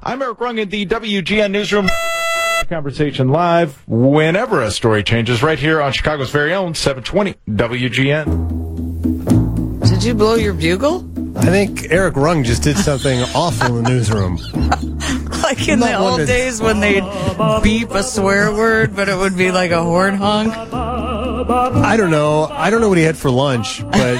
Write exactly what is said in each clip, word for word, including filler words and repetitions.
I'm Eric Rung in the W G N Newsroom. Conversation live whenever a story changes right here on Chicago's very own seven twenty W G N. Did you blow your bugle? I think Eric Rung just did something awful in the newsroom. Like in the old days when they'd beep a swear word, but it would be like a horn honk? I don't know. I don't know what he had for lunch, but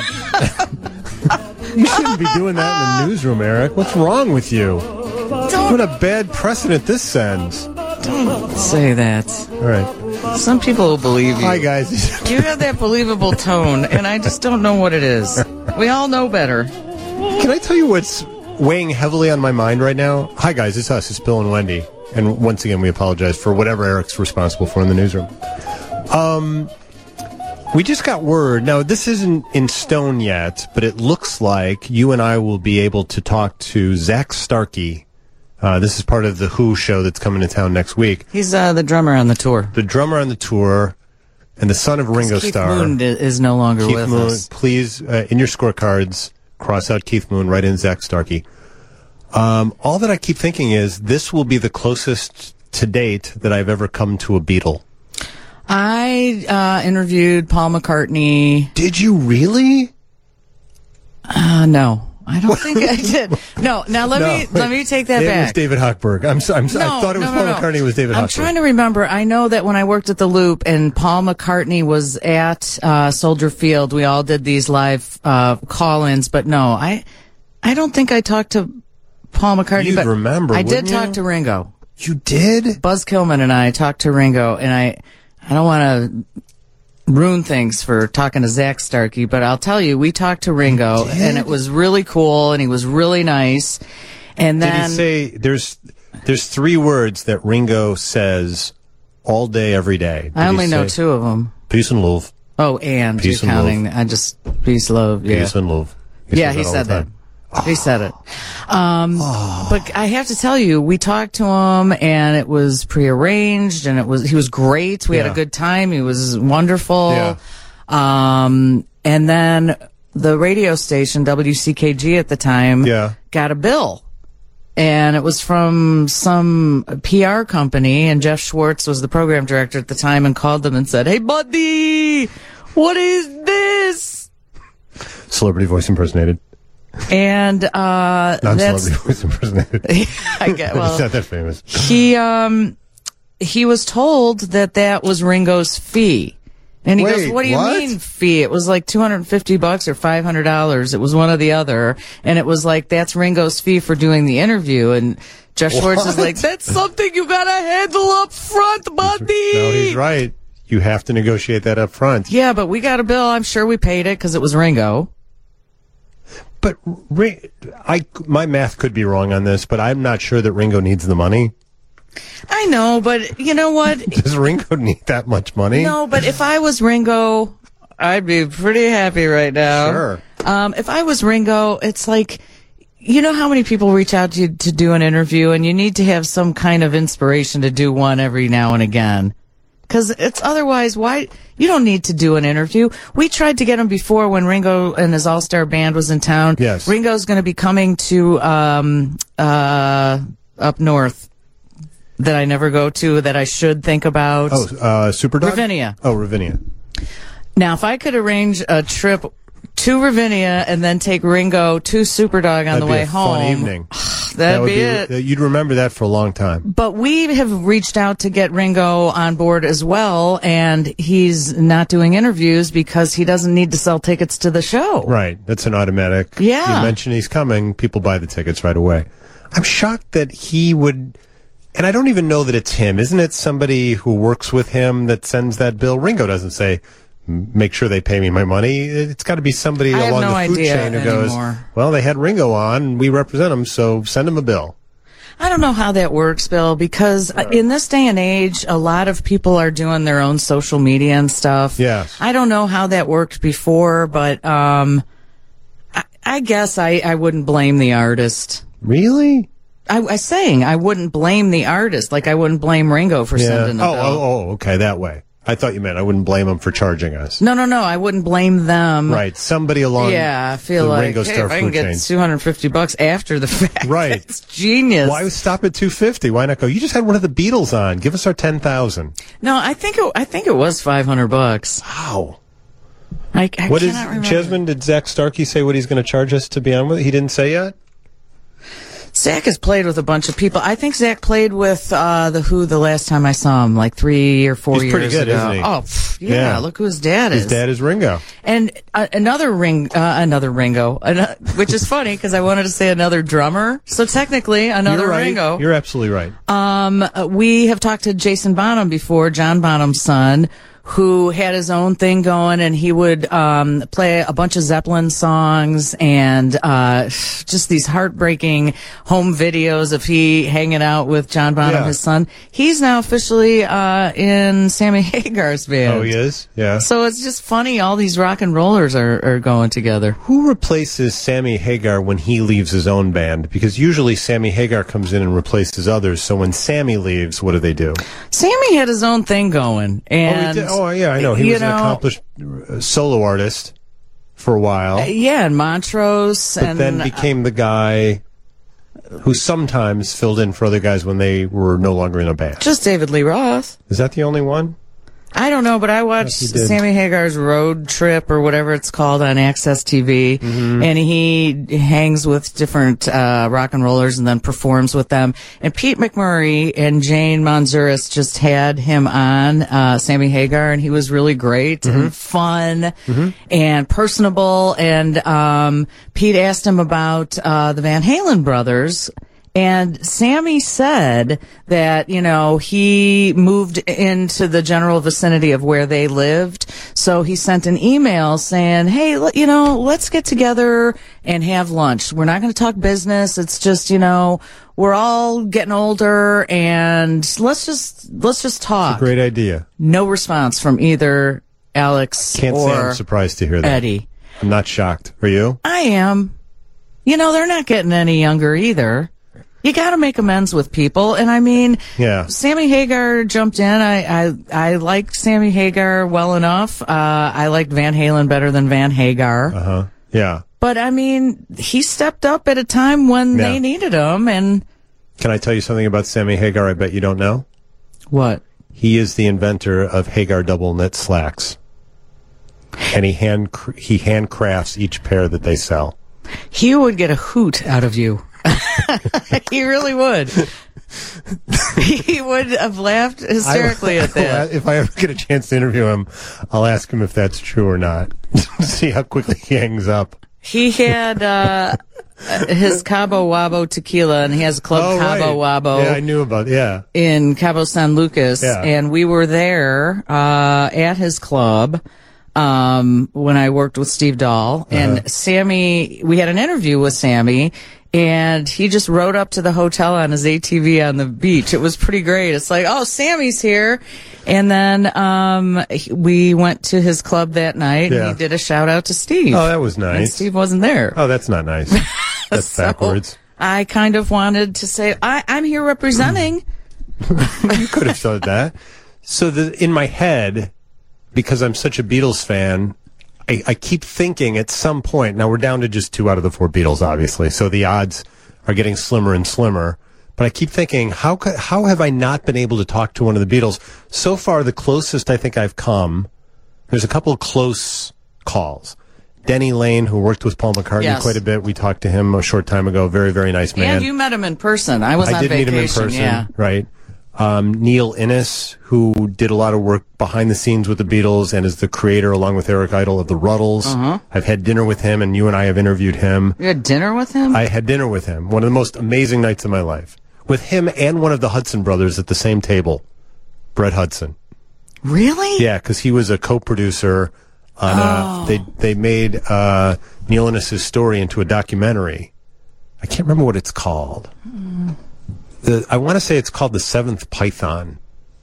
you shouldn't be doing that in the newsroom, Eric. What's wrong with you? Don't, what a bad precedent this sends. Don't say that. All right. Some people will believe you. Hi, guys. You have that believable tone, and I just don't know what it is. We all know better. Can I tell you what's weighing heavily on my mind right now? Hi, guys. It's us. It's Bill and Wendy. And once again, we apologize for whatever Eric's responsible for in the newsroom. Um, we just got word. Now, this isn't in stone yet, but it looks like you and I will be able to talk to Zach Starkey. Uh, this is part of the Who show that's coming to town next week. He's uh, the drummer on the tour. The drummer on the tour and the son of Ringo Keith Starr. Moon is no longer Keith with Moon, us. Please, uh, in your scorecards, cross out Keith Moon, write in Zach Starkey. Um, all that I keep thinking is this will be the closest to date that I've ever come to a Beatle. I uh, interviewed Paul McCartney. Did you really? Uh, no. I don't think I did. No, now let no, me wait. let me take that it back. It was David Hochberg. I'm, so, I'm so, no, I thought it was no, no, Paul no. McCartney. It was David I'm Hochberg. trying to remember. I know that when I worked at the Loop and Paul McCartney was at uh, Soldier Field, we all did these live uh, call-ins. But no, I I don't think I talked to Paul McCartney. You'd but remember, I did wouldn't talk you? to Ringo. You did? Buzz Kilman and I talked to Ringo, and I I don't want to ruin things for talking to Zach Starkey, but I'll tell you, we talked to Ringo, and it was really cool, and he was really nice. And then did he say there's there's three words that Ringo says all day, every day? Did I only he know say, two of them. Peace and love. Oh, and Peace you're and counting. love. I just peace, love. Yeah, Peace and love. He yeah, says he that all said the that. time. He said it. Um, Oh. But I have to tell you, we talked to him, and it was prearranged, and it was he was great. We Yeah. had a good time. He was wonderful. Yeah. Um, and then the radio station, W C K G at the time, Yeah. got a bill. And it was from some P R company, and Jeff Schwartz was the program director at the time and called them and said, "Hey, buddy, what is this?" Celebrity voice impersonated. And uh, that's Non-celebrity voice impersonated. I get well. He's not that famous. He um he was told that that was Ringo's fee. And he Wait, goes, "What do you what? mean fee? It was like two hundred fifty bucks or five hundred dollars. It was one or the other." And it was like, "That's Ringo's fee for doing the interview." And Jeff Schwartz is What? like, "That's something you got to handle up front, buddy." No, he's right. You have to negotiate that up front. Yeah, but we got a bill. I'm sure we paid it because it was Ringo. But Ri- I, my math could be wrong on this, but I'm not sure that Ringo needs the money. I know, but you know what? Does Ringo need that much money? No, but if I was Ringo, I'd be pretty happy right now. Sure. Um, if I was Ringo, it's like, you know how many people reach out to you to do an interview, and you need to have some kind of inspiration to do one every now and again. Because it's otherwise, why, you don't need to do an interview. We tried to get him before when Ringo and his all-star band was in town. Yes. Ringo's going to be coming to, um, uh, up north that I never go to that I should think about. Oh, uh, Superdog? Ravinia. Oh, Ravinia. Now, if I could arrange a trip to Ravinia and then take Ringo to Superdog on That'd the be way a home, fun evening. that'd That would be, it. You'd remember that for a long time. But we have reached out to get Ringo on board as well, and he's not doing interviews because he doesn't need to sell tickets to the show. Right. That's an automatic. Yeah. You mention he's coming, people buy the tickets right away. I'm shocked that he would, and I don't even know that it's him. Isn't it somebody who works with him that sends that bill? Ringo doesn't say, make sure they pay me my money. It's got to be somebody I have along no the food idea chain who goes, anymore. well, they had Ringo on, we represent him, so send him a bill. I don't know how that works, Bill, because in this day and age, a lot of people are doing their own social media and stuff. Yes. I don't know how that worked before, but um, I, I guess I, I wouldn't blame the artist. Really? I was saying I wouldn't blame the artist, like I wouldn't blame Ringo for Yeah. sending a Oh, bill. oh, oh, okay, that way. I thought you meant I wouldn't blame them for charging us. No, no, no. I wouldn't blame them. Right. Somebody along yeah, I feel the like, Ringo hey, Starr if I can food get chain. two hundred fifty bucks after the fact, Right. it's genius. Why stop at two fifty? Why not go, you just had one of the Beatles on. Give us our ten thousand. No, I think it, I think it was five hundred bucks. Wow. I, I What is, cannot remember. Jasmine, did Zach Starkey say what he's going to charge us to be on with it? He didn't say yet? Zach has played with a bunch of people. I think Zach played with uh, the Who the last time I saw him, like three or four He's years pretty good, ago. isn't he? Oh, pff, yeah, Yeah. Look who his dad is. His dad is Ringo. And uh, another ring, uh, another Ringo, an- which is funny because I wanted to say another drummer. So technically, another You're right. Ringo. You're absolutely right. Um, uh, we have talked to Jason Bonham before, John Bonham's son, who had his own thing going, and he would um, play a bunch of Zeppelin songs and uh, just these heartbreaking home videos of he hanging out with John Bonham, Yeah. his son. He's now officially uh, in Sammy Hagar's band. Oh, he is? Yeah. So it's just funny. All these rock and rollers are, are going together. Who replaces Sammy Hagar when he leaves his own band? Because usually Sammy Hagar comes in and replaces others. So when Sammy leaves, what do they do? Sammy had his own thing going, and oh, he did? Oh, yeah, I know. He you was an know, accomplished uh, solo artist for a while. yeah, and Montrose, but and then became the guy who sometimes filled in for other guys when they were no longer in a band. just David Lee Roth. Is that the only one? I don't know, but I watched Yes, he did. Sammy Hagar's Road Trip or whatever it's called on Access T V, Mm-hmm. and he hangs with different uh, rock and rollers and then performs with them. And Pete McMurray and Jane Manzuris just had him on, uh, Sammy Hagar, and he was really great Mm-hmm. and fun and personable. And um, Pete asked him about uh, the Van Halen brothers. And Sammy said that, you know, he moved into the general vicinity of where they lived. So he sent an email saying, hey, let, you know, let's get together and have lunch. We're not going to talk business. It's just, you know, we're all getting older and let's just, let's just talk. Great idea. No response from either Alex Can't or say I'm surprised to hear that. Eddie. I'm not shocked. Are you? I am. You know, they're not getting any younger either. You got to make amends with people, and I mean, Yeah. Sammy Hagar jumped in. I I, I like Sammy Hagar well enough. Uh, I liked Van Halen better than Van Hagar, Uh-huh. Yeah. but I mean, he stepped up at a time when Yeah. they needed him. And Can I tell you something about Sammy Hagar I bet you don't know? what? He is the inventor of Hagar double knit slacks. And he hand he handcrafts each pair that they sell. He would get a hoot out of you. He really would. He would have laughed hysterically I, at that. If I ever get a chance to interview him, I'll ask him if that's true or not. See how quickly he hangs up. He had uh, his Cabo Wabo tequila, and he has Club Oh, Cabo right. Wabo Yeah, I knew about yeah. in Cabo San Lucas, Yeah. and we were there uh, at his club um, when I worked with Steve Dahl. Uh-huh. And Sammy, we had an interview with Sammy, and he just rode up to the hotel on his A T V on the beach. It was pretty great. It's like, oh, Sammy's here. And then um, he- we went to his club that night, Yeah. and he did a shout out to Steve. Oh, that was And nice. Steve wasn't there. Oh, that's not nice. That's So, backwards. I kind of wanted to say, I, I'm here representing. You could have said that. So the, in my head, because I'm such a Beatles fan, I, I keep thinking at some point, now we're down to just two out of the four Beatles, obviously, so the odds are getting slimmer and slimmer. But I keep thinking, how could, how have I not been able to talk to one of the Beatles? So far, the closest I think I've come, there's a couple of close calls. Denny Lane, who worked with Paul McCartney Yes. quite a bit, we talked to him a short time ago. Very, very nice man. And you met him in person. I was I on did vacation. meet him in person, Yeah. right? Um, Neil Innes, who did a lot of work behind the scenes with the Beatles and is the creator, along with Eric Idle, of the Ruddles. Uh-huh. I've had dinner with him, and you and I have interviewed him. You had dinner with him? I had dinner with him, one of the most amazing nights of my life, with him and one of the Hudson brothers at the same table, Brett Hudson. Really? Yeah, because he was a co-producer on Oh. a, they they made uh, Neil Innes' story into a documentary. I can't remember what it's called. Mm. The, I want to say it's called The Seventh Python,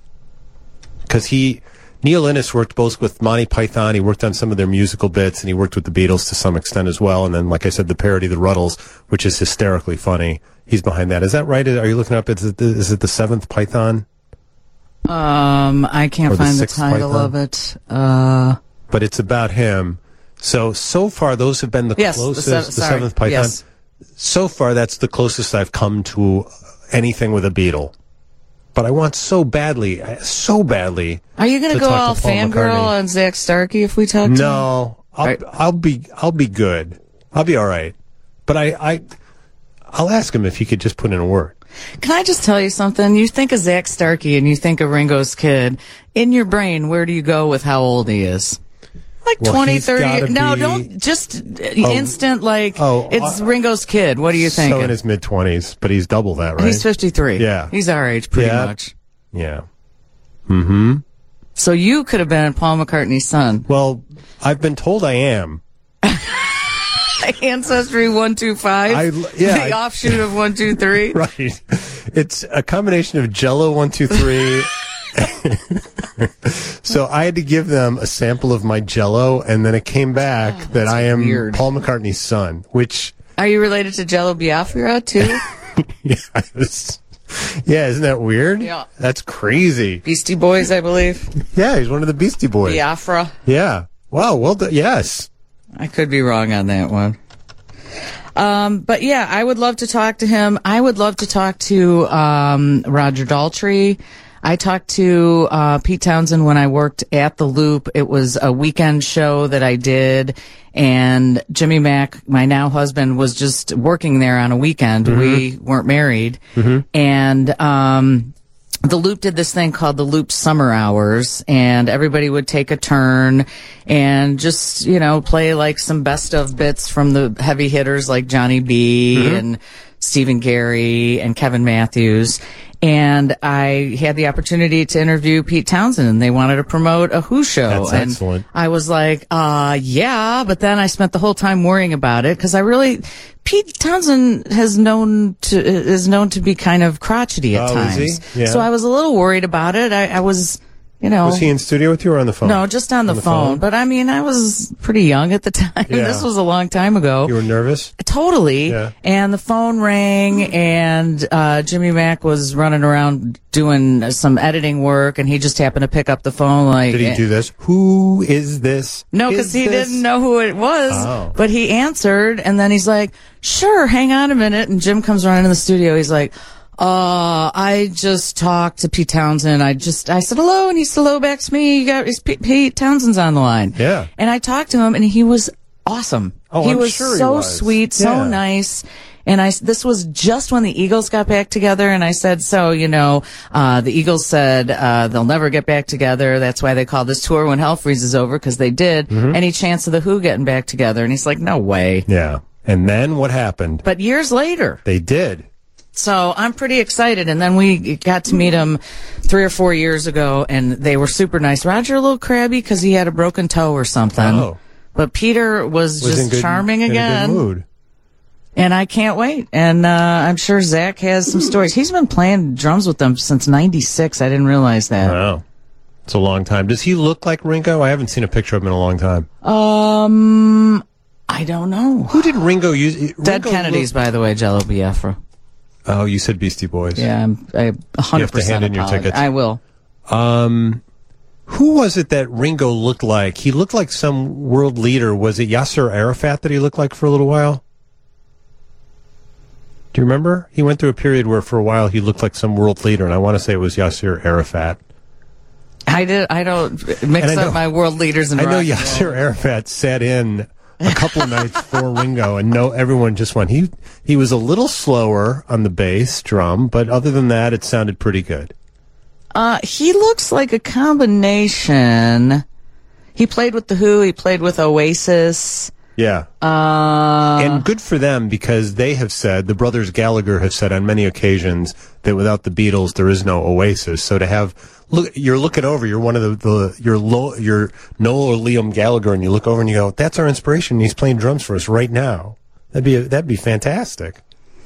because he Neil Innes worked both with Monty Python. He worked on some of their musical bits, and he worked with the Beatles to some extent as well. And then, like I said, the parody, The Ruddles, which is hysterically funny. He's behind that. Is that right? Are you looking up? Is it the, is it the Seventh Python? Um, I can't Or the find the sixth title Python? of it. Uh, But it's about him. So, so far, those have been the yes, closest. the, The, se- sorry, seventh Python. Yes. So far, that's the closest I've come to anything with a Beatle. But I want so badly, so badly. Are you going to to go talk all to Paul fangirl McCartney. on Zach Starkey if we talk to him? No, I'll, Right. I'll be, I'll be good. I'll be all right. But I, I, I'll ask him if he could just put in a word. Can I just tell you something? You think of Zach Starkey and you think of Ringo's kid. In your brain, where do you go with how old he is? Like Well, twenty, he's thirty. gotta No, be- don't just instant like oh, it's uh, Ringo's kid. What are you So in thinking? his mid twenties, but he's double that, right? He's fifty-three. Yeah. He's our age pretty Yeah. much. Yeah. Mm-hmm. So you could have been Paul McCartney's son. Well, I've been told I am. Ancestry one two five. I- yeah, the I- offshoot of one two three. Right. It's a combination of Jello one two three. So I had to give them a sample of my Jello, and then it came back Oh, that I am weird. Paul McCartney's son. Which, Are you related to Jello Biafra too? yeah, it's- yeah, isn't that weird? Yeah. That's crazy. Beastie Boys, I believe. Yeah, he's one of the Beastie Boys. Biafra. Yeah. Wow. Well, done. Yes. I could be wrong on that one. Um, but yeah, I would love to talk to him. I would love to talk to um, Roger Daltrey. I talked to uh, Pete Townsend when I worked at the Loop. It was a weekend show that I did, and Jimmy Mack, my now husband, was just working there on a weekend. Mm-hmm. We weren't married, and um, the Loop did this thing called the Loop Summer Hours, and everybody would take a turn and just, you know, play like some best of bits from the heavy hitters like Johnny B Mm-hmm. and Stephen Gary and Kevin Matthews. And I had the opportunity to interview Pete Townsend, and they wanted to promote a Who show. That's and excellent. I was like, uh, yeah, but then I spent the whole time worrying about it because I really, Pete Townsend has known to, is known to be kind of crotchety at Oh, is times. he? Yeah. So I was a little worried about it. I, I was, you know. Was he in studio with you or on the phone? No, just on the, the phone. phone? But I mean, I was pretty young at the time. Yeah. This was a long time ago. You were nervous? Totally. Yeah. And the phone rang, and uh, Jimmy Mack was running around doing some editing work, and he just happened to pick up the phone. Like, Did he do this? Who is this? No, Is because he this- didn't know who it was. Oh. But he answered, and then he's like, "Sure, hang on a minute." And Jim comes running in the studio. He's like, Uh, I just talked to Pete Townsend. I just, I said hello, and he said hello back to me. You got, it's Pete, Pete Townsend's on the line. Yeah. And I talked to him, and he was awesome. Oh, he I'm was sure he so was. sweet, so Yeah. nice. And I, this was just when the Eagles got back together, and I said, so, you know, uh, the Eagles said, uh, they'll never get back together. That's why they call this tour When Hell Freezes Over, because they did. Mm-hmm. Any chance of the Who getting back together? And he's like, no way. Yeah. And then what happened? But years later. They did. So I'm pretty excited. And then we got to meet him three or four years ago, and they were super nice. Roger a little crabby because he had a broken toe or something. Oh. But Peter was, Was just in good, charming in again. a good mood. And I can't wait. And uh, I'm sure Zach has some stories. He's been playing drums with them since ninety-six. I didn't realize that. Wow. It's a long time. Does he look like Ringo? I haven't seen a picture of him in a long time. Um, I don't know. Who did Ringo use? Ringo Dead Kennedys, looked- by the way, Jello Biafra. Oh, you said Beastie Boys. Yeah, I'm I one hundred percent You have to hand in your apologize. tickets. I will. Um, who was it that Ringo looked like? He looked like some world leader. Was it Yasser Arafat that he looked like for a little while? Do you remember? He went through a period where for a while he looked like some world leader, and I want to say it was Yasser Arafat. I did. I don't mix And I know- up my world leaders and I know rock and roll. Yasser Arafat sat in a couple of nights for Ringo, and no, everyone just went. He he was a little slower on the bass drum, but other than that, it sounded pretty good. Uh, he looks like a combination. He played with The Who. He played with Oasis. Yeah. Uh, And good for them, because they have said, the brothers Gallagher have said on many occasions that without the Beatles there is no Oasis. So to have look, you're looking over, you're one of the, the you're low, you're Noel or Liam Gallagher, and you look over and you go, that's our inspiration. And he's playing drums for us right now. That'd be that'd be fantastic.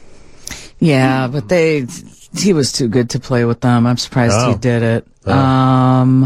yeah, but they he was too good to play with them. I'm surprised Oh. he did it. Oh. Um,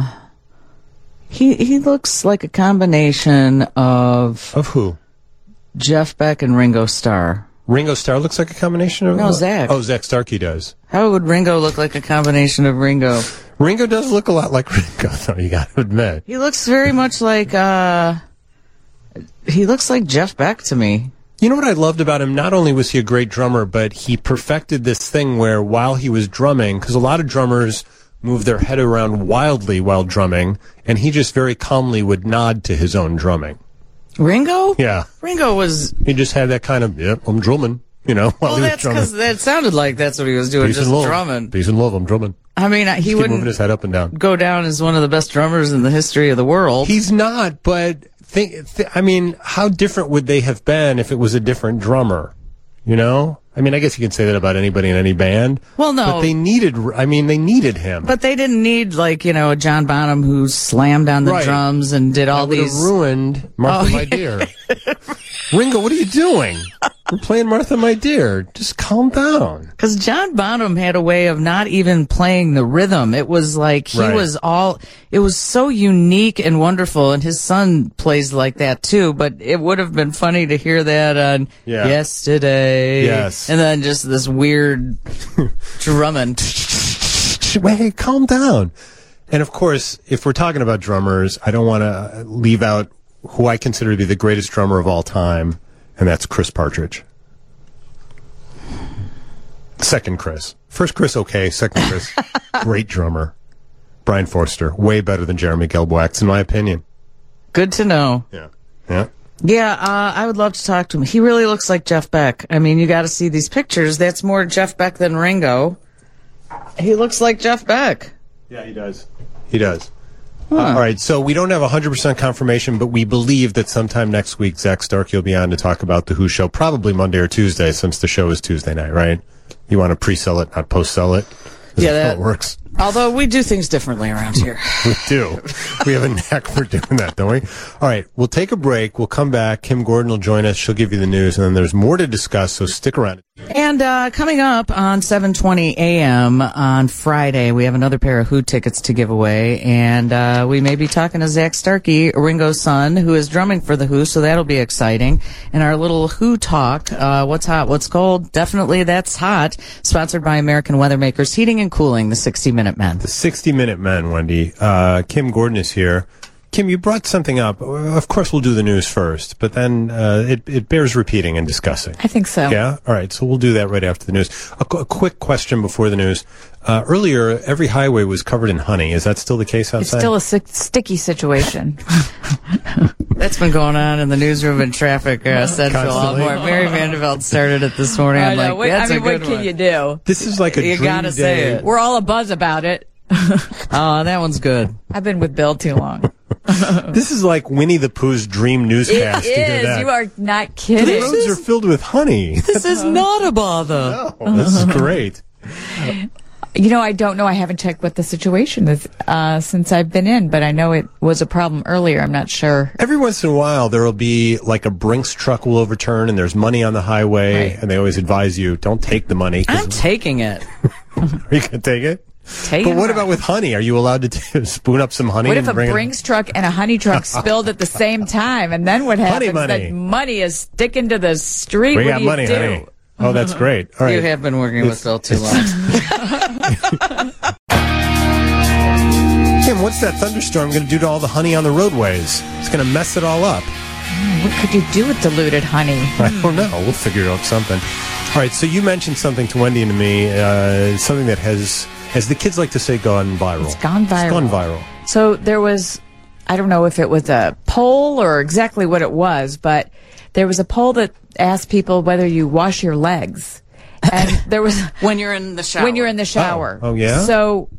he he looks like a combination of Of who? Jeff Beck and Ringo Starr. Ringo Starr looks like a combination of No, Zach. Oh, Zach Starkey does. How would Ringo look like a combination of Ringo? Ringo does look a lot like Ringo, though, you got to admit. He looks very much like, uh, he looks like Jeff Beck to me. You know what I loved about him? Not only was he a great drummer, but he perfected this thing where while he was drumming, because a lot of drummers move their head around wildly while drumming, and he just very calmly would nod to his own drumming. Ringo? Yeah. Ringo was... He just had that kind of, yep, I'm drumming, you know, while Well, he was that's drumming. because that sounded like that's what he was doing, Peace just and love. drumming. Peace and love, I'm drumming. I mean, he Just keep moving wouldn't his head up and down. go down as one of the best drummers in the history of the world. He's not, but think, th- I mean, how different would they have been if it was a different drummer? You know? I mean, I guess you can say that about anybody in any band. Well, no. But they needed, I mean, they needed him. But they didn't need, like, you know, a John Bonham who slammed on the Right. drums and did all That would have these... ruined Martha, Oh, My Dear. Ringo, what are you doing? We're playing Martha, My Dear. Just calm down. Because John Bonham had a way of not even playing the rhythm. It was like he Right. was all, it was so unique and wonderful. And his son plays like that too. But it would have been funny to hear that on Yeah. Yesterday. Yes. And then just this weird drumming. Hey, calm down. And of course, if we're talking about drummers, I don't want to leave out who I consider to be the greatest drummer of all time, and that's Chris Partridge. Second Chris. First Chris, okay. Second Chris, great drummer. Brian Forster, way better than Jeremy Gelbwax, in my opinion. Good to know. Yeah. Yeah. Yeah, uh, I would love to talk to him. He really looks like Jeff Beck. I mean, you got to see these pictures. That's more Jeff Beck than Ringo. He looks like Jeff Beck. Yeah, he does. He does. Uh, all right, so we don't have one hundred percent confirmation, but we believe that sometime next week Zach Starkey will be on to talk about the Who show, probably Monday or Tuesday, since the show is Tuesday night, right? You want to pre-sell it, not post-sell it? Is Yeah, that how that it works. Although we do things differently around here. We do. We have a knack for doing that, don't we? All right, we'll take a break. We'll come back. Kim Gordon will join us. She'll give you the news, and then there's more to discuss, so stick around. And uh, coming up on seven twenty a.m. on Friday, we have another pair of Who tickets to give away. And uh, we may be talking to Zach Starkey, Ringo's son, who is drumming for the Who, so that'll be exciting. And our little Who talk, uh, what's hot, what's cold? Definitely That's Hot, sponsored by American Weathermakers Heating and Cooling, the sixty minute men. The sixty minute men, Wendy. Uh, Kim Gordon is here. Kim, you brought something up. Of course, we'll do the news first, but then uh, it, it bears repeating and discussing. I think so. Yeah? All right, so we'll do that right after the news. A, qu- a quick question before the news. Uh, earlier, every highway was covered in honey. Is that still the case It's outside? still a si- sticky situation. That's been going on in the newsroom and traffic uh, central all Constantly. morning. Mary Vanderveld started it this morning. I'm like, what, that's I mean, a good what can one. you do? This is like a You dream gotta say day. it. We're all abuzz about it. Oh, that one's good. I've been with Bill too long. This is like Winnie the Pooh's dream It newscast. to hear is. that. You are not The kidding. roads are filled with honey. This is not a bother. Oh, this is great. You know, I don't know. I haven't checked what the situation is uh, since I've been in, but I know it was a problem earlier. I'm not sure. Every once in a while, there will be like a Brinks truck will overturn, and there's money on the highway, Right. and they always advise you don't take the money. 'Cause I'm taking it. are you gonna take it? Taking But what it. about with honey? Are you allowed to t- spoon up some honey? What and if a bring it- Brinks truck and a honey truck spilled at the same time? And then what happens? money. That money is sticking to the street. We what got do you money, do? honey. Oh, that's great. All right. You have been working with Bill too long. Kim, what's that thunderstorm going to do to all the honey on the roadways? It's going to mess it all up. What could you do with diluted honey? I don't know. We'll figure out something. All right. So you mentioned something to Wendy and to me, uh, something that has, as the kids like to say, gone viral. It's gone viral. It's gone viral. So there was, I don't know if it was a poll or exactly what it was, but there was a poll that asked people whether you wash your legs. And there was When you're in the shower. when you're in the shower. Oh, yeah? So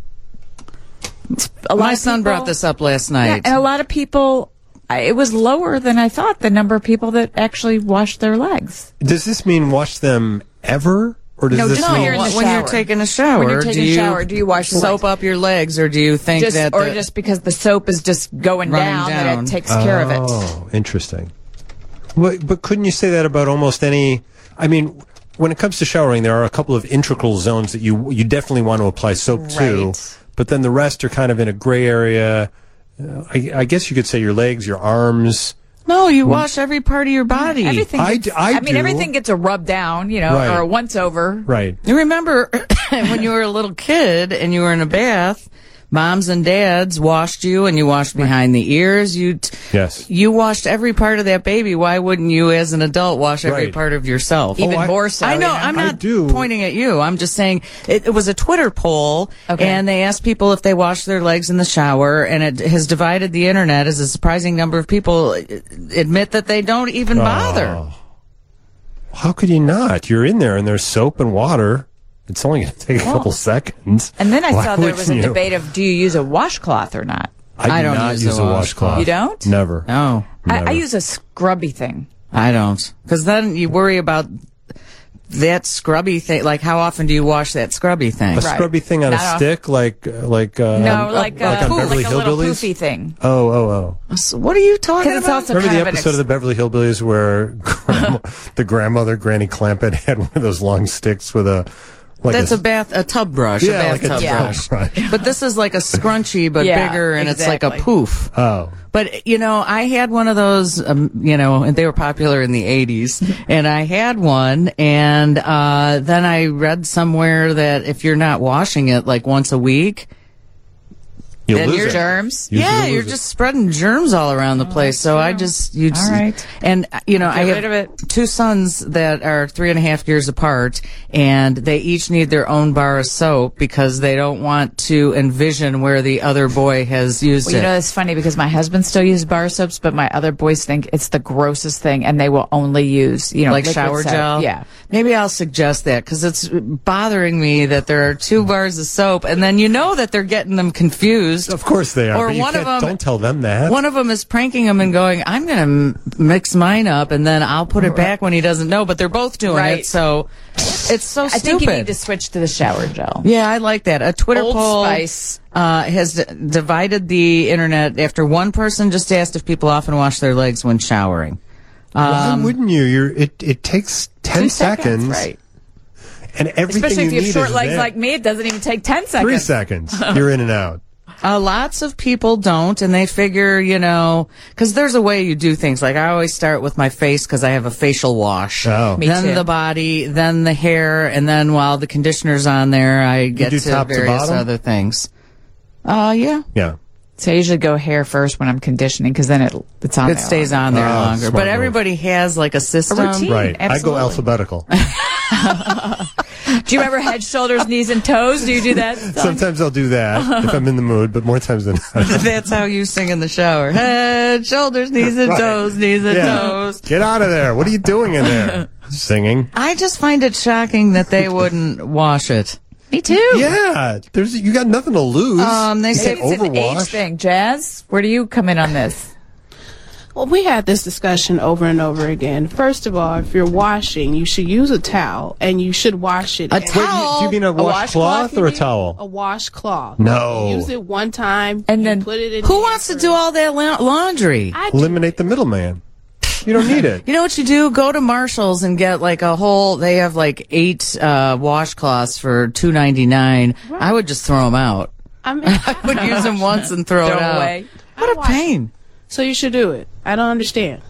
a lot My of son people- brought this up last Yeah, night. and a lot of people, I- it was lower than I thought, the number of people that actually wash their legs. Does this mean wash them ever? Or does No, this just no, when mean you're in the when you're shower. taking a shower, When you're taking do a you shower, do you wash your soap legs? up your legs, or do you think Just, that or the- just because the soap is just going Running down, that down. it takes care of it. Oh, interesting. But, but couldn't you say that about almost any? I mean, when it comes to showering, there are a couple of integral zones that you you definitely want to apply soap to, Right. but then the rest are kind of in a gray area. Uh, I, I guess you could say your legs, your arms, No, you wash every part of your body. Everything. I Gets, d- I mean, do. everything gets a rub down, you know, Right. or a once over. Right. You remember when you were a little kid and you were in a bath, moms and dads washed you and you washed behind the ears. You t- Yes. you washed every part of that baby. Why wouldn't you, as an adult, wash every Right. part of yourself? Even Oh, I- more so. I know. you I'm I not do. pointing at you. I'm just saying it, it was a Twitter poll, Okay. and they asked people if they wash their legs in the shower, and it has divided the internet as a surprising number of people admit that they don't even bother. Oh. How could you not? You're in there and there's soap and water. It's only going to take a couple seconds. And then I Why saw there was a wouldn't you? debate of do you use a washcloth or not? I, do I don't not use use a a washcloth. washcloth. You don't? Never. No, I, I Never. use a scrubby thing. I don't. Because then you worry about that scrubby thing. Like, how often do you wash that scrubby thing? A Right. scrubby thing on Not a off- stick, like like uh, No, on- like, like a, on poof, Beverly like a little Hillbillies. poofy thing. Oh, oh, oh! So what are you talking Because it's about? also Remember kind the of episode an of the Beverly Hillbillies where grandma, the grandmother Granny Clampett had one of those long sticks with a like That's a bath, a tub brush, yeah, a like a bathtub Yeah. brush. brush. But this is like a scrunchie, but Yeah, bigger, and it's like a exactly. poof. Oh, But, you know, I had one of those, um, you know, and they were popular in the eighties. And I had one, and uh, then I read somewhere that if you're not washing it like once a week, you'll Then lose you're it. germs. Use it yeah, or you're lose it. just spreading germs all around the place. So I just, you just, All right. and you know, I Get have rid of it. two sons that are three and a half years apart, and they each need their own bar of soap because they don't want to envision where the other boy has used Well, you it. know, it's funny because my husband still uses bar soaps, but my other boys think it's the grossest thing, and they will only use, you know, like liquid shower soap. gel. Yeah. Maybe I'll suggest that because it's bothering me that there are two bars of soap, and then you know that they're getting them confused. Of course they are. Or but you one of can't- them- Don't tell them that. One of them is pranking him and going, I'm going to m- mix mine up and then I'll put it back when he doesn't know, but they're both doing Right. it. So it's so I stupid. think you need to switch to the shower gel. Yeah, I like that. A Twitter Old poll Spice. Uh, has d- divided the internet after one person just asked if people often wash their legs when showering. Why wouldn't you? You're it. It takes ten Two seconds, right? and everything Especially if you you have need short is legs there. like me, it doesn't even take ten seconds. Three seconds. You're in and out. Uh, lots of people don't, and they figure, you know, because there's a way you do things. Like I always start with my face because I have a facial wash. Oh. Me then too. the body, then the hair, and then while the conditioner's on there, I get do to top to various bottom? other things. Uh, yeah. Yeah. So I usually go hair first when I'm conditioning because then it it's on. It there stays longer. on there Oh, longer. smart But move. everybody has like a system. routine. Right. I go Absolutely. alphabetical. Do you remember head, shoulders, knees, and toes? Do you do that? Sometimes I'll do that if I'm in the mood, but more times than not. That's how you sing in the shower. Head, shoulders, knees and Right. toes, knees and Yeah. toes. Get out of there. What are you doing in there? Singing. I just find it shocking that they wouldn't wash it. Me too. Yeah. There's you got nothing to lose. Um, they you say can't Maybe it's an age overwash. thing. Jazz, where do you come in on this? Well, we had this discussion over and over again. First of all, if you're washing, you should use a towel and you should wash it. A every- towel? Do you mean a, washcloth you or a mean? towel? A washcloth. No. You use it one time And you then- put it in. Who there wants to for- do all that la- laundry? I do. Eliminate the middleman. You don't need it. You know what you do? Go to Marshall's and get like a whole. They have like eight uh, washcloths for two ninety nine. I would just throw them out. I mean, I would use them once and throw, Throw it out. away. What a pain. so you should do it. I don't understand.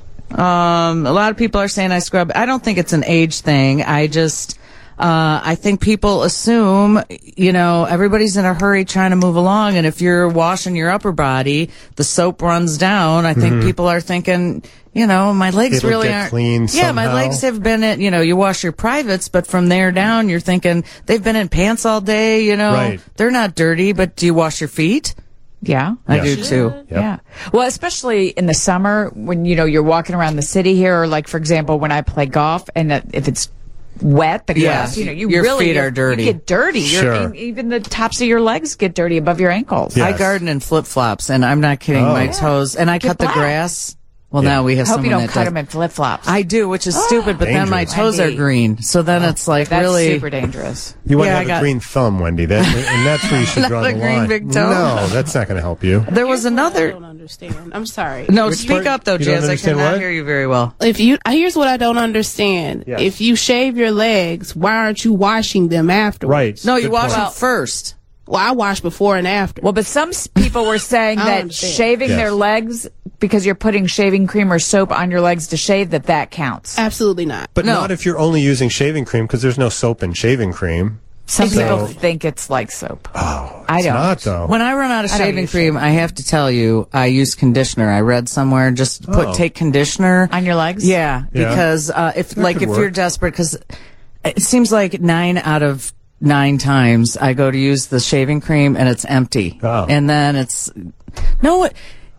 Um, a lot of people are saying I scrub. I don't think it's an age thing. I just, uh, I think people assume, you know, everybody's in a hurry trying to move along. And if you're washing your upper body, the soap runs down. I think people are thinking, you know, my legs It'll really get aren't clean Yeah, my somehow. legs have been in, you know, you wash your privates, but from there down, you're thinking they've been in pants all day, you know, Right. they're not dirty, but do you wash your feet? Yeah. I Yeah. do too. Yep. Yeah. Well, especially in the summer when, you know, you're walking around the city here, or like, for example, when I play golf and uh, if it's wet, the Yeah. grass, you know, you Your really feet you- are dirty. You get dirty. You're- Sure. e- even the tops of your legs get dirty above your ankles. Yeah. I Yes. garden in flip flops, and I'm not kidding. Oh. My Yeah. toes, and I Get cut the black. grass. Well, Yeah. now we have I hope someone you don't that cut does. them in flip flops. I do, which is stupid, but then my Dangerous. toes are Wendy. green, so then it's like That's really. super dangerous. You want Yeah, to I have got- a green thumb, Wendy. That, and that's where you should Not draw a the green line. big toe? No, that's not going to help you. There was Here's what I another. don't understand. I'm sorry. No, Which speak part- up though, you don't Jazz. I understand cannot what? hear you very well. If you here's what I don't understand. Yes. If you shave your legs, why aren't you washing them afterwards? Right. No, you Good wash point. them first. Well, I wash before and after. Well, but some s- people were saying I don't that understand. shaving Yes. their legs because you're putting shaving cream or soap on your legs to shave, that that counts. Absolutely not. But No. not if you're only using shaving cream, because there's no soap in shaving cream. Some So- people think it's like soap. Oh, I it's don't. not, though. When I run out of I don't shaving use cream, I have to tell you, I use conditioner. I read somewhere just put Oh. take conditioner On your legs? Yeah, Yeah. because uh, if That like could if work. you're desperate, because it seems like nine out of nine times I go to use the shaving cream and it's empty, Oh. and then it's no,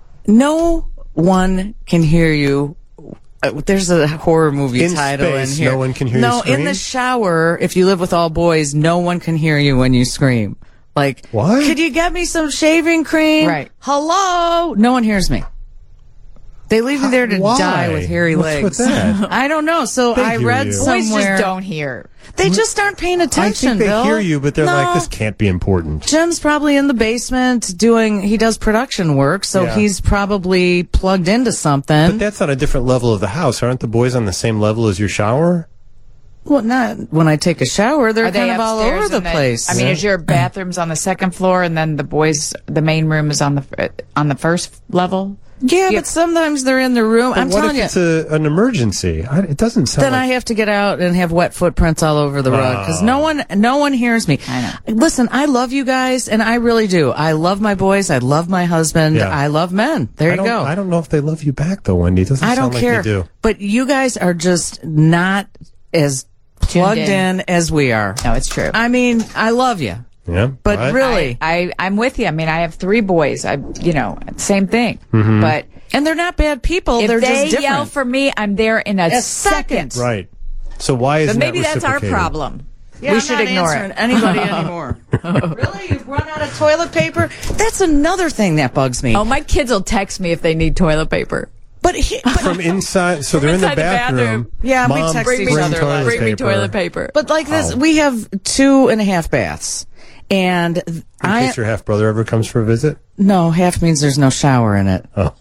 no one can hear you. Uh, there's a horror movie In title space, in here. no one can hear you No, in scream? the shower, if you live with all boys, no one can hear you when you scream. Like, What? could you get me some shaving cream? Right. Hello? No one hears me. They leave me there to Why? die with hairy What's legs. with that? I don't know. So They I hear read you. somewhere. Boys just don't hear. They just aren't paying I attention, think they Bill. hear you, but they're No. like, this can't be important. Jim's probably in the basement doing, he does production work, so Yeah. he's probably plugged into something. But that's on a different level of the house. Aren't the boys on the same level as your shower? well, not when I take a shower, they're Are they kind of all upstairs over the and then- place. I mean, is your bathroom's on the second floor and then the boys, the main room is on the f- on the first level? yeah, Yeah. but sometimes they're in the room. But I'm what telling if you. it's a, an emergency? I, it doesn't sound Then like... I have to get out and have wet footprints all over the rug because no one, no one hears me. I know. Listen, I love you guys, and I really do. I love my boys. I love my husband. Yeah. I love men. There I you don't, go. I don't know if they love you back, though, Wendy. It doesn't I don't sound care. like they do. But you guys are just not as plugged in. in as we are. No, it's true. I mean, I love you, Yeah, but really, I, I I'm with you. I mean, I have three boys. I you know same thing. Mm-hmm. But and they're not bad people. if they're they just different. yell for me, I'm there in a, A second. second. Right. So why But isn't maybe that that's our reciprocated? problem. Yeah, we I'm should not ignore answering it. anybody anymore. Really? You've run out of toilet paper? That's another thing that bugs me. Oh, my kids will text me if they need toilet paper. But, he, but From inside, so they're in the inside the bathroom. bathroom. Yeah, we Mom, text bring each me other, toilet like, Bring me paper. toilet paper. But like this, Oh. we have two and a half baths, and In I case your half brother ever comes for a visit. no half means there's no shower in it. Oh.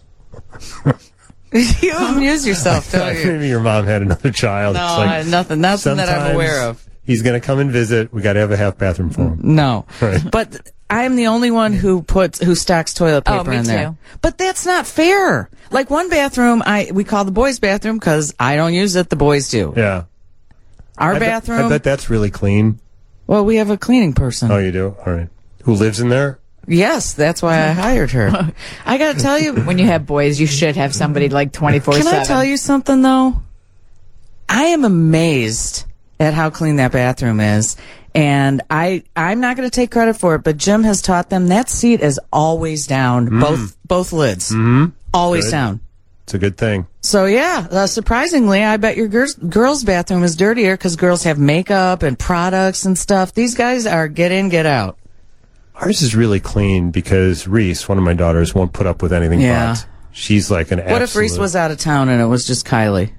You amuse yourself, don't you? Maybe your mom had another child. No, It's like, I- nothing, nothing that I'm sometimes aware of. He's going to come and visit. We got to have a half bathroom for him. No, Right. but I am the only one who puts who stocks toilet Oh, paper me in there. too. But that's not fair. Like one bathroom, I we call the boys' bathroom because I don't use it. The boys do. Yeah. Our I bet- bathroom. I bet that's really clean. Well, we have a cleaning person. Oh, you do? All right. Who lives in there? Yes, that's why I hired her. I got to tell you, When you have boys, you should have somebody like twenty-four seven. can I tell you something though? I am amazed at how clean that bathroom is. And I, I'm not going to take credit for it, but Jim has taught them that seat is always down, both, both lids. Mm-hmm. Always Good. down. It's a good thing. So yeah, uh, surprisingly, I bet your girls, girls' bathroom is dirtier because girls have makeup and products and stuff. These guys are get in, get out. Ours is really clean because Reese, one of my daughters, won't put up with anything Yeah. but. She's like an What if Reese absolute- was out of town and it was just Kylie?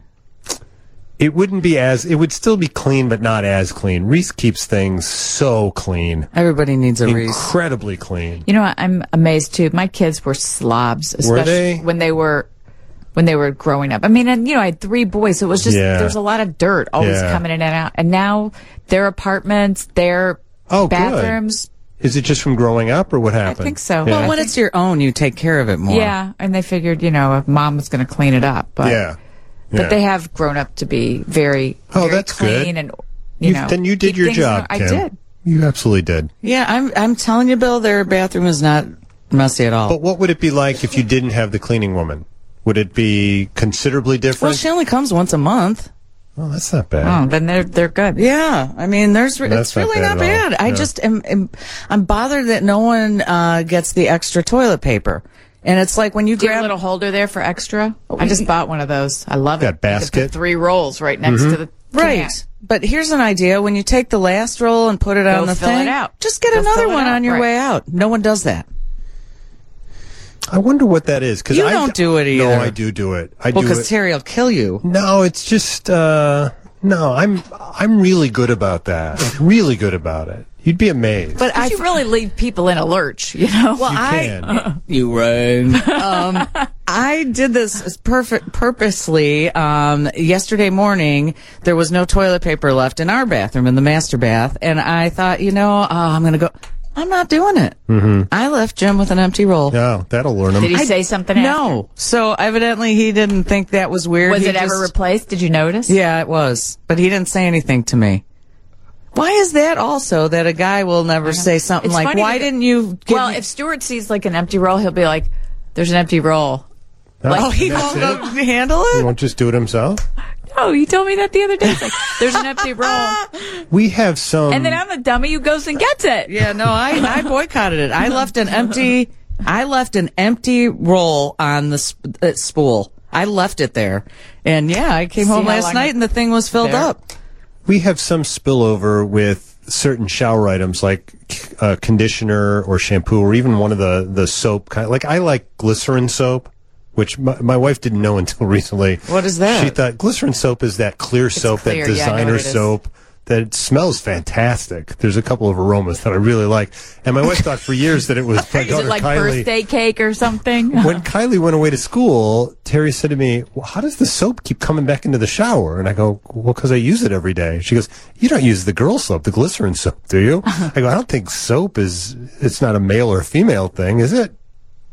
It wouldn't be as, it would still be clean, but not as clean. Reese keeps things so clean. Everybody needs a Reese. Incredibly clean. You know, what? I'm amazed too. My kids were slobs, especially they? when they were when they were growing up. I mean, and you know, I had three boys, so it was just Yeah. there was a lot of dirt always Yeah. coming in and out. And now their apartments, their Oh, good. bathrooms. Is it just from growing up or what happened? think so. Yeah. Well, when it's your own, you take care of it more. Yeah, and they figured, you know, if mom was going to clean it up, but yeah. but Yeah. they have grown up to be very, Oh, very that's good. clean and you You- know. then you did keep your things in job, order. I Kim. did. You absolutely did. Yeah, I'm I'm telling you, Bill, their bathroom is not messy at all. But what would it be like if you didn't have the cleaning woman? Would it be considerably well, different? she only comes once a month. Oh, that's not bad. Oh, then they're they're good. Yeah, I mean, there's re- That's it's not really bad not at all. bad. I Yeah. just am, am I'm bothered that no one uh, gets the extra toilet paper, and it's like when you Do you have grab a little holder there for extra? I just bought one of those. I love That it. You could basket? put three rolls right next to the right. can. But here's an idea: when you take the last roll and put it Go on the fill thing, it out. just get Go another fill it one out, on your right. way out. No one does that. I wonder what that is. Cause You I don't do it No, either. I do do it. I Well, do because it. Terry will kill you. No, it's just uh no. I'm I'm really good about that. Really good about it. You'd be amazed. But I You really leave people in a lurch, you know? well, you I can. you rang. um, I did this perfect purposely. Um, yesterday morning, there was no toilet paper left in our bathroom, in the master bath, and I thought, you know, oh, I'm going to go. I'm not doing it. Mm-hmm. I left Jim with an empty roll. Yeah, that'll learn him. Did he say something after? No. So evidently he didn't think that was weird. Was He it ever just- replaced? Did you notice? Yeah, it was. But he didn't say anything to me. Why is that also that a guy will never say something It's like, funny why because- didn't you give Well, me- if Stuart sees like an empty roll, he'll be like, "There's an empty roll." Like, Oh, he That's won't it? go handle He it? won't just do it himself? oh, he told me that the other day. He's like, "There's an empty roll," We have some... and then I'm the dummy who goes and gets it. Yeah, no, I, I boycotted it. I left an empty, I left an empty roll on the sp- uh, spool. I left it there. And yeah, I came See home how last long night it- and the thing was filled there. up. We have some spillover with certain shower items like uh, conditioner or shampoo or even one of the, the soap kind. Like I like glycerin soap, which my, my wife didn't know until recently. What is that? She thought glycerin soap is that clear soap, clear, that yeah, I know designer what it is. soap that smells fantastic. There's a couple of aromas that I really like. And my wife thought for years that it was my Is daughter it like Kylie. birthday cake or something? When Kylie went away to school, Terry said to me, well, how does the soap keep coming back into the shower? And I go, well, because I use it every day. She goes, you don't use the girl soap, the glycerin soap, do you? I go, I don't think soap is, it's not a male or female thing, is it?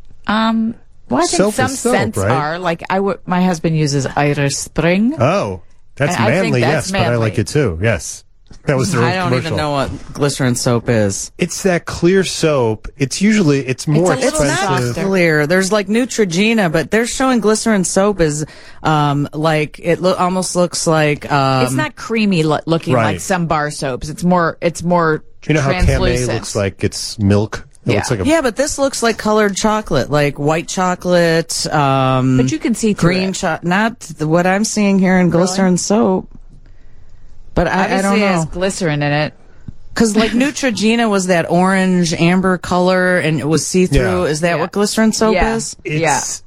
Um, well, I think Soap some is soap, scents right? are. Like, I w- my husband uses Irish Spring. Oh, that's I- I think manly, that's yes, but I manly. like it too, yes. That was their own I don't commercial. even know what glycerin soap is. It's that clear soap. It's usually, it's more a little It's not expensive. clear. There's like Neutrogena, but they're showing glycerin soap is um like it lo- almost looks like um It's not creamy lo- looking Right. like some bar soaps. It's more. It's more. You know how translucent. Camay looks like it's milk? It Yeah. looks like a, yeah, but this looks like colored chocolate, like white chocolate, um But you can see through green it. chocolate. Not the, what I'm seeing here in glycerin soap. But I, I Obviously, don't it has know. glycerin in it. Because like Neutrogena was that orange amber color and it was see through. Yeah. Is that Yeah. what glycerin soap Yeah. is? It's,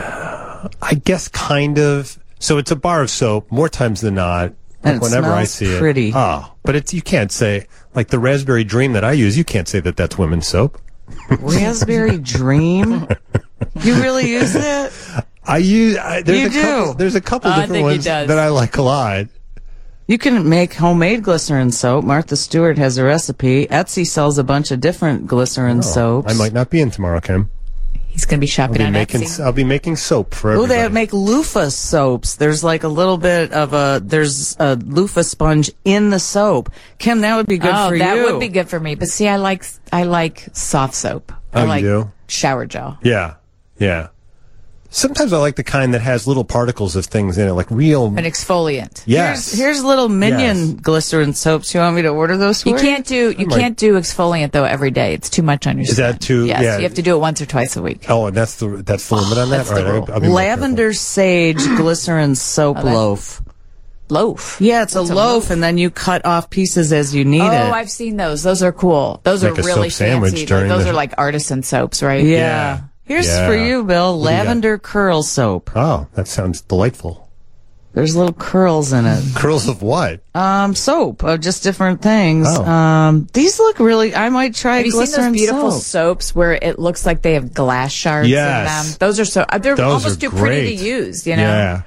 I guess kind of. So it's a bar of soap more times than not. And it whenever I smells see pretty. it. Oh, but it's you can't say like the Raspberry Dream that I use. You can't say that that's women's soap. Raspberry Dream? You really use it? I use. I, there's You a couple, do. There's a couple Oh, I different think he ones does. that I like a lot. You can make homemade glycerin soap. Martha Stewart has a recipe. Etsy sells a bunch of different glycerin soaps. I might not be in tomorrow, Kim. He's going to be I'll shopping be on making. Etsy. I'll be making soap for Oh, everybody. they make loofah soaps. There's like a little bit of a, there's a loofah sponge in the soap. Kim, that would be good oh, for that you. would be good for me. But see, I like I like soft soap. Oh, I you like do? shower gel. Yeah, yeah. Sometimes I like the kind that has little particles of things in it, like real. An exfoliant. Yes. Here's, here's little minion Yes. glycerin soaps. You want me to order those for You you? can't do you might- can't do exfoliant though every day. It's too much on your Is skin. that too- Yes, yeah. you have to do it once or twice a week. Oh, and that's the that's the limit on that. that's All the right, rule. I'll, I'll be more Lavender sage glycerin soap that- loaf. Loaf. Yeah, it's What's a a loaf, loaf? and then you cut off pieces as you need Oh, it. I've seen those. Those are cool. Those Make are a really soap sandwich fancy. during Those the- are like artisan soaps, right? yeah. Yeah. Here's Yeah. for you, Bill. What do you got? Lavender curl soap. Oh, that sounds delightful. There's little curls in it. Curls of what? Um, soap of just different things. Oh. Um, these look really. I might try Have you seen glycerin those beautiful soap. soaps where it looks like they have glass shards Yes. in them? Those are so uh, they're Those almost are too pretty great. to use. You know. Yeah.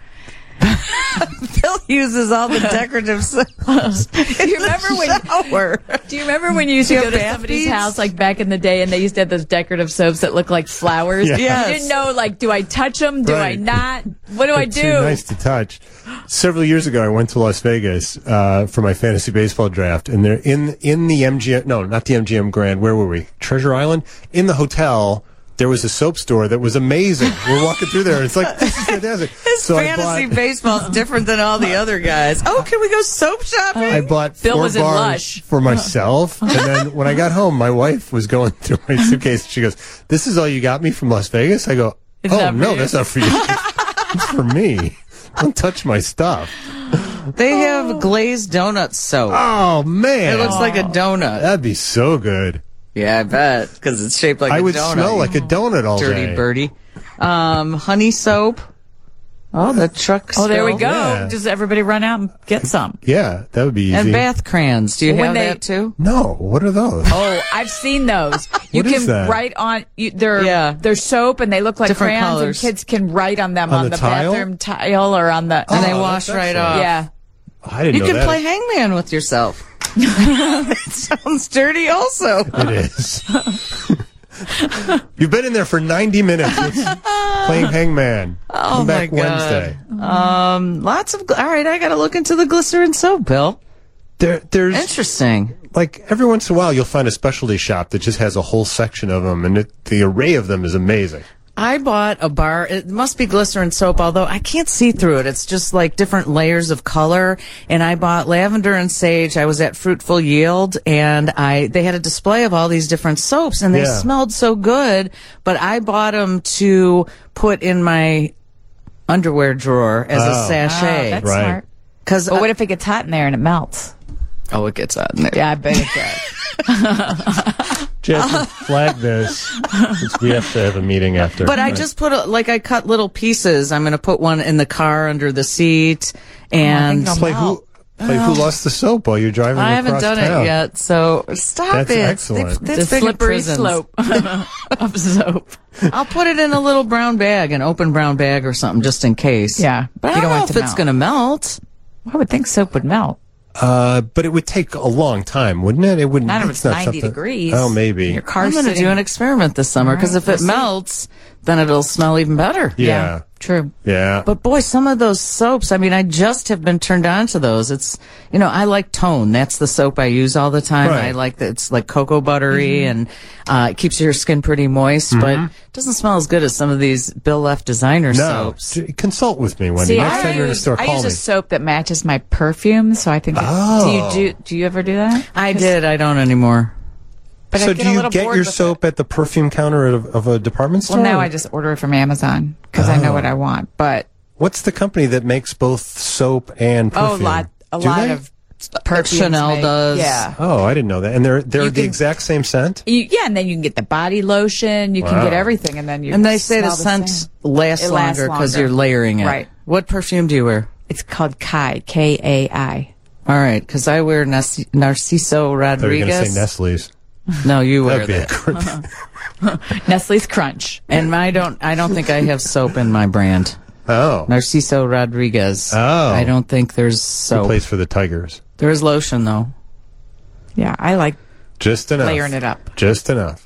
Bill uses all the decorative soaps. Do you remember when? Shower. Do you remember when you used to Do you go have to bath somebody's beads? house like back in the day, and they used to have those decorative soaps that look like flowers? Yeah. Yes. You didn't know, like, do I touch them? Do I Right. not? What do I It's do? Too nice to touch. Several years ago, I went to Las Vegas uh, for my fantasy baseball draft, and they're in in the M G M. No, not the M G M Grand. Where were we? Treasure Island. In the hotel, there was a soap store that was amazing. We're walking through there. It's like this is fantastic. His So I fantasy bought- baseball is different than all the other guys. Oh, can we go soap shopping? I bought Bill four was in bars Lush. for myself, and then when I got home, my wife was going through my suitcase. She goes, "This is all you got me from Las Vegas?" I go, It's "Oh not for no, you." that's not for you. It's for me. Don't touch my stuff." They have glazed donut soap. Oh man, It looks like a donut. that'd be so good. Yeah, I bet, because it's shaped like I a would donut. smell like a donut all dirty day. birdie. Um, honey soap. Oh, the truck. Oh, there we spill. go. Yeah. Just everybody run out and get some. Yeah, that would be easy. And bath crayons. Do you When have they- that too? No, what are those? Oh, I've seen those. You What can is that? write on. You, they're Yeah. they're soap and they look like Different crayons, colors. and kids can write on them On on, the the, tile? bathroom tile or on the. And they Oh, wash that's right excellent. off. yeah. I didn't You know can that. play hangman with yourself. It sounds dirty also. It is. You've been in there for ninety minutes it's playing Hangman. Oh, Come back my God. Wednesday. Um, lots of, gl- all right, I got to look into the glycerin soap, Bill. There, there's Interesting. like every once in a while you'll find a specialty shop that just has a whole section of them, and it, the array of them is amazing. I bought a bar. It must be glycerin soap, although I can't see through it. It's just like different layers of color. And I bought lavender and sage. I was at Fruitful Yield, and I they had a display of all these different soaps, and they Yeah. smelled so good. But I bought them to put in my underwear drawer as Oh. a sachet. Oh, that's Right. smart. Because But what if it gets hot in there and it melts? oh, it gets hot in there. Yeah, I bet it does. Jasmine, flag this. Since we have to have a meeting after. But I Right. just put a, like I cut little pieces. I'm going to put one in the car under the seat, and I'll play who play who lost the soap while you're driving I haven't across done town. it yet. So stop That's it. excellent. They- The that's big in slippery prisons. slope of soap. I'll put it in a little brown bag, an open brown bag or something, just in case. Yeah, but I you don't, don't know want if it to it's melt. going to melt. I would think soap would melt. Uh, but it would take a long time, wouldn't it? It wouldn't. Not if it's it's not ninety something- degrees. Oh, maybe. Your car's I'm going to sitting- do an experiment this summer because All right, if it we'll see. melts, then it'll smell even better. Yeah. True. Yeah. But boy, some of those soaps, I mean, I just have been turned on to those. It's, you know, I like Tone. That's the soap I use all the time. Right. I like that it's like cocoa buttery and uh, it keeps your skin pretty moist, but it doesn't smell as good as some of these Bill Left designer no. soaps. J- Consult with me, Wendy. See, Next I time you're in a use, store, I call use me. a soap that matches my perfume, so I think. It, Oh. Do you do? Do you ever do that? I did. I don't anymore. But I So get do a you little get bored your with soap at the perfume counter of, of a department store? Well, now I just order it from Amazon because I know what I want. But What's the company that makes both soap and oh, perfume? a lot, a Do lot they? of perfumes Chanel make- does. Yeah. Oh, I didn't know that. And they're they're You the can- exact same scent? You, yeah, and then you can get the body lotion. You Wow. can get everything, and then you. And they say the smell scent same. lasts It lasts longer because longer. you're layering it. Right. What perfume do you wear? It's called Kai, K A I. All right, because I wear Nas- Narciso I thought you were going to Rodriguez. say Nestle's. No, you wear That'd be a that. good. Nestle's Crunch. And I don't. I don't think I have soap in my brand. Oh, Narciso Rodriguez. Oh. I don't think there's good soap. place for the tigers. There is lotion though. Yeah, I like Just enough. layering it up. Just enough.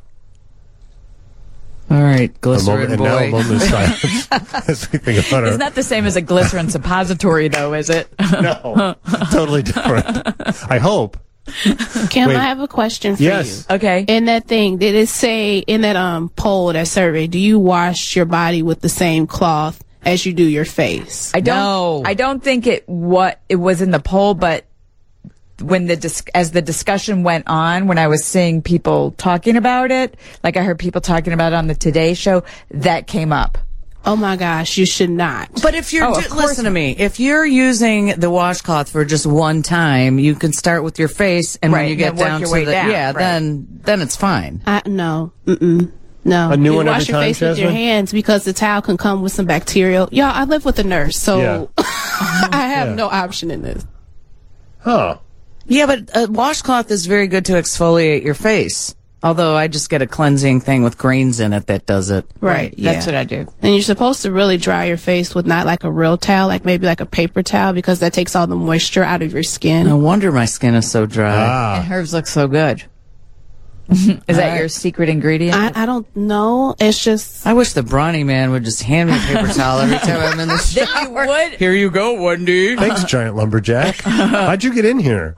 All right, A glycerin moment, and now a boy. moment of silence as we think about It's our. not the same as a glycerin suppository, though, is it? No, totally different. I hope. Kim, Wait. I have a question for Yes. you. Okay. In that thing, did it say in that um poll, that survey, do you wash your body with the same cloth as you do your face? I don't. No. I don't think it what it was in the poll, but when the dis- as the discussion went on, when I was seeing people talking about it, like I heard people talking about it on the Today Show, that came up. Oh my gosh, you should not. But if you're, Oh, ju- of course listen to me, if you're using the washcloth for just one time, you can start with your face, and when Right, you and get then work down your to way the down, yeah, right. then then it's fine. I, no, mm-mm, no. A new you one wash every your time, face with your Jasmine? hands because the towel can come with some bacterial. Y'all, I live with a nurse, so Yeah. I have Yeah. no option in this. Huh. Yeah, but a washcloth is very good to exfoliate your face. Although I just get a cleansing thing with grains in it that does it. Right, yeah. That's what I do. And you're supposed to really dry your face with not like a real towel, like maybe like a paper towel, because that takes all the moisture out of your skin. No wonder my skin is so dry. And Ah. hers looks so good. Is that right. your secret ingredient? I, I don't know. It's just I wish the brawny man would just hand me a paper towel every time I'm in the shower. you would. Here you go, Wendy. Thanks, giant lumberjack. How'd you get in here?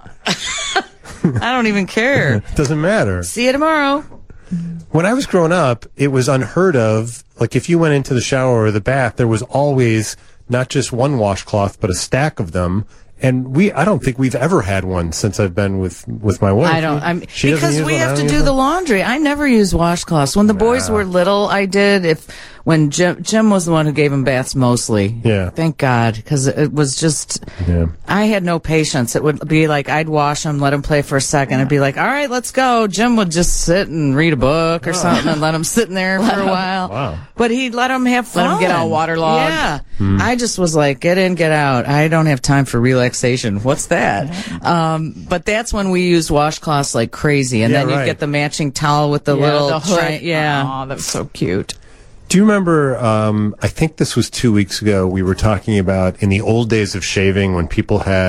I don't even care. Doesn't matter. See you tomorrow. When I was growing up, it was unheard of. Like if you went into the shower or the bath, there was always not just one washcloth, but a stack of them. And we, I don't think we've ever had one since I've been with, with my wife. I don't. I'm She doesn't because use we one, I have don't to use do the one. laundry. I never use washcloths. When the boys were little, I did. If when Jim Jim was the one who gave them baths mostly. Yeah. Thank God, because it was just. Yeah. I had no patience. It would be like I'd wash them, let them play for a second. I'd be like, all right, let's go. Jim would just sit and read a book or something and let them sit in there for a while. Wow. But he'd let them have fun. Let 'em get all waterlogged. Yeah. I just was like, get in, get out. I don't have time for relaxation. What's that? Um, but that's when we used washcloths like crazy. And Yeah, then you right. get the matching towel with the Yeah, little the hood. tri- yeah. Oh, that's so cute. Do you remember, um, I think this was two weeks ago, we were talking about in the old days of shaving when people had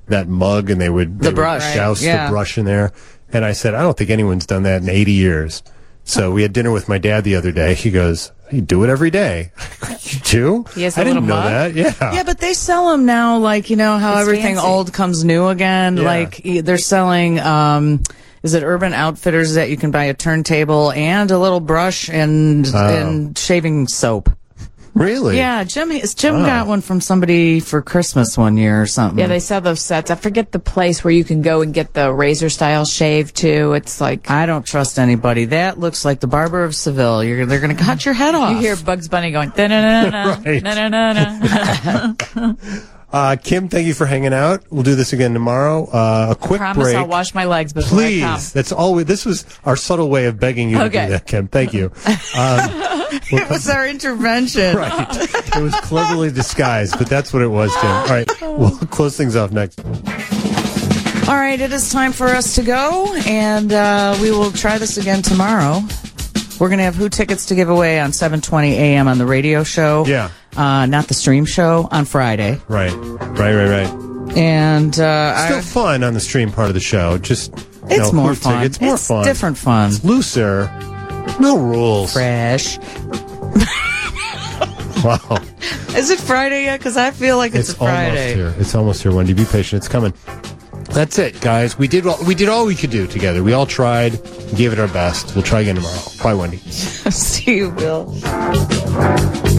that mug and they would, they The brush, would douse right. Yeah. the brush in there. And I said, I don't think anyone's done that in eighty years. So we had dinner with my dad the other day. He goes, you do it every day. You do? He has I a didn't little know mug? that. Yeah. Yeah, but they sell them now, like, you know, how It's everything fancy. old comes new again. Yeah. Like, e- they're selling, um, is it Urban Outfitters that you can buy a turntable and a little brush and, Oh. and shaving soap? Really? Yeah, Jim, is- Jim Oh. got one from somebody for Christmas one year or something. Yeah, they sell those sets. I forget the place where you can go and get the razor style shave too. It's like I don't trust anybody. That looks like the Barber of Seville. You're, they're going to cut your head off. you hear Bugs Bunny going na na na Right. na na na. Uh, Kim, thank you for hanging out. We'll do this again tomorrow. Uh, a quick Promise break. I'll wash my legs before I come. Please. That's all we, this was our subtle way of begging you to Okay. do that, Kim. Thank you. Um, It was our intervention. right. It was cleverly disguised, but that's what it was, Kim. All right. We'll close things off next. All right, it is time for us to go, and uh, we will try this again tomorrow. We're going to have Who tickets to give away on seven twenty a.m. on the radio show. Yeah. Uh, not the stream show, on Friday. Right. Right, right, right. And uh, Still I, fun on the stream part of the show. Just, you it's know, more Who fun. tickets, more it's fun. different fun. It's looser. No rules. Fresh. Wow. Is it Friday yet? Because I feel like it's, It's a Friday. almost here. It's almost here, Wendy. Be patient. It's coming. That's it, guys. We did all, we did all we could do together. We all tried, gave it our best. We'll try again tomorrow. Bye, Wendy. See you, Bill.